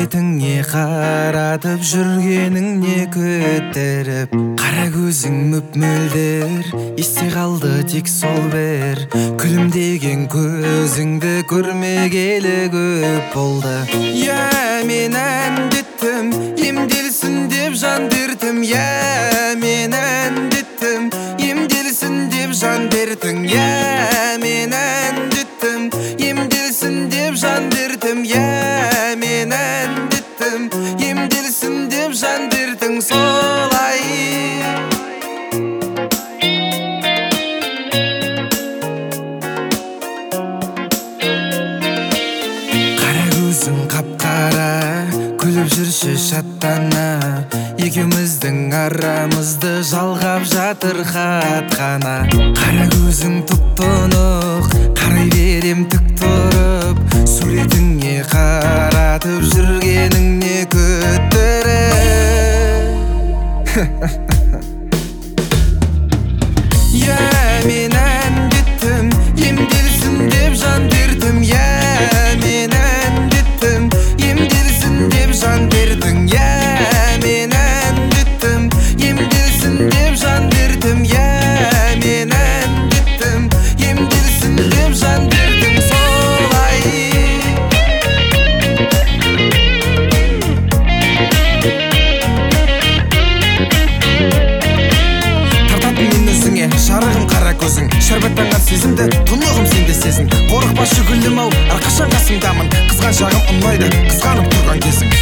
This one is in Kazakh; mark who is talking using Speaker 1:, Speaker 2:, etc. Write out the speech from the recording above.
Speaker 1: суретіңе қаратып жүргеніңне көтеріп, қара көзің мөп-мөлдір, есте қалды тек сол бір күлімдеген көзіңді көрмегелі көп болды. Мен әндеттім, емделсін деп жан бердім. Мен әндеттім, емделсін деп жан бердің. Мен әндеттім, емделсін деп жан бердім. Мен әндеттім, емделсін деп жан бердің. Солай қара көзің қап-қара, күліп жүрші шаттана. Екеуміздің арамызды жалғап жатыр хат қана. Қара көзің тұп-тұнық, қарай берем тік тұрып, суретіңе қаратып жүргеніңне көтеріп. Мен әндеттім, емделсін деп жан бердім. Мен әндеттім, емделсін деп жан бердің. Мен әндеттім, емделсін деп жан бердім. Мен әндеттім, емделсін деп жан бердім. Солай тартатын мен өзіңе, жарығым қара көзің, шәрбаттанған сезімді тұнығым сенде сезін. Қорықпашы гүлім ау, әрқашан қасыңдамын, қызған жағым ұнайды, қызғанып тұрған кезің.